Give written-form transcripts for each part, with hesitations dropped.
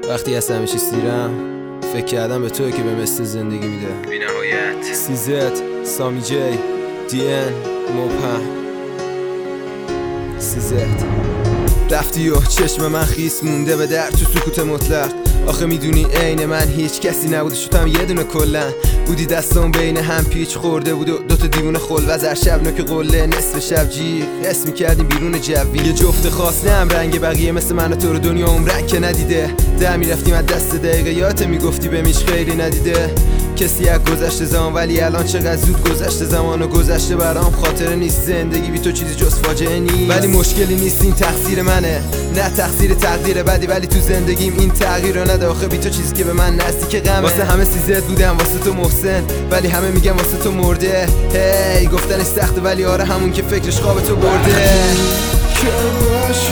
وقتی از همه چیز سیرم فکر کردم به توی که به مثل زندگی میده. بی نهایت سیزت، سامی جی، دی ان، مبهم. سیزت رفتی و چشم من خیس مونده به در تو سکوت مطلق. آخه میدونی عین من هیچ کسی نبود، شدم یه دونه کلن. بودی دستام بین هم پیچ خورده بود و دوتا دیوونه خلوز هر شب نوک قله نصف شب جیغ حس میکردیم بیرون جوی. یه جفت خاص نم رنگ بقیه مثل من و تو رو دنیا عمرک که ندیده. در میرفتیم از دست دقیقه یات میگفتی به میش خیری ندیده کسی از گذشته زمان، ولی الان چقدر زود گذشته زمان و گذشته برام خاطره نیست. زندگی بی تو چیزی جز فاجعه نیست، ولی مشکلی نیست این تقصیر منه، نه تقصیر تقدیر بدی. ولی تو زندگیم این تغییر رو نده، آخه بی تو چیزی که به من نزدیک غمه. واسه همه سیزت بودم، واسه تو محسن، ولی همه میگن واسه تو مرده. هی گفتنش سخته ولی آره همون که فکرش خواب تو برده. که باشی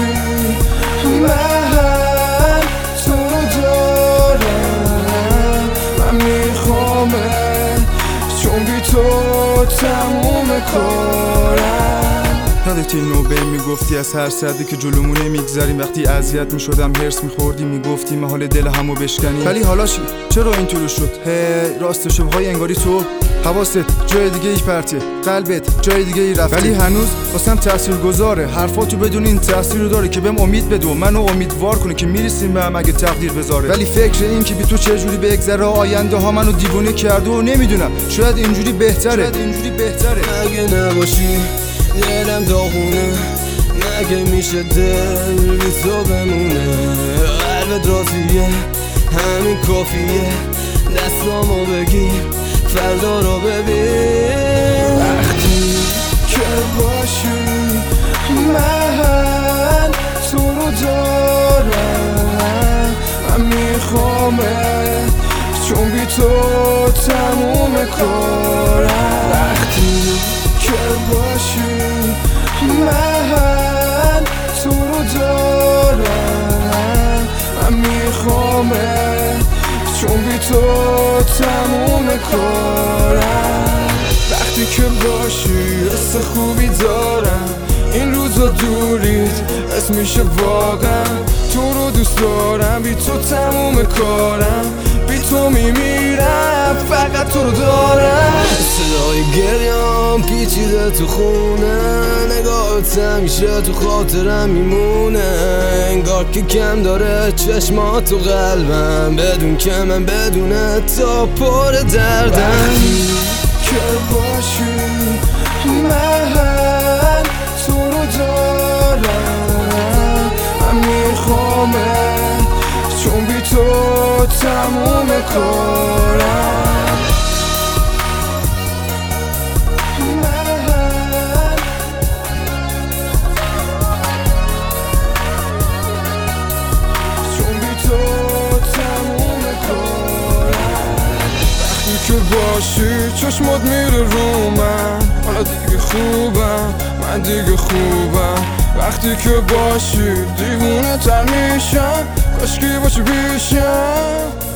من تو رو دارم، من میخوامه چون بی تو تموم کارم. یادت اینو به میگفتی از هر صدی که جلومونه میگذریم، وقتی اذیت میشدم هرس میخوردی میگفتی محال دل همو بشکنی. ولی حالا چی؟ چرا اینطور شد؟ راست شبهای انگاری تو حواست جای دیگه ای پرته، قلبت جای دیگه ای رفته، ولی هنوز واسم تاثیرگذاره. حرفاتو بدون این تاثیر رو داره که بهم امید بده و منو امیدوار کنه که میرسیم به هم اگه تقدیر بذاره. ولی فکر این که بی تو چه جوری بگذره آینده ها منو دیوونه کرده و نمیدونم شاید اینجوری بهتره. اگه نباشی دلم داغونه، مگه میشه دل بی تو بمونه؟ قلبت راضیه همین کافیه، دستامو بگیر فردا رو ببین. وقتی که باشی من تو رو دارم، من میخوامه چون بی تو تموم کارم. وقتی که باشی من تو رو دارم، من میخوامه چون بی تو تموم کارم. وقتی که باشی حس خوبی دارم، این روزا دوریت حس میشه واقعا تو رو دوست دارم. بی تو تموم کارم، بی تو میمیرم فقط تو رو دارم. صدای گریام پیچیده تو خونه، نگاهت همیشه تو خاطرم میمونه. انگار که کم داره چشمات تو قلبم، بدون که من بدونه تا پر دردم. وقتی که باشی من تو رو دارم، من میخوامه چون بی تو تموم کارم. که باشی چشمات میره رو من، حالا دیگه خوبم، من دیگه خوبم. وقتی که باشی دیوونه تر میشم، کاشکی باشی پیشم.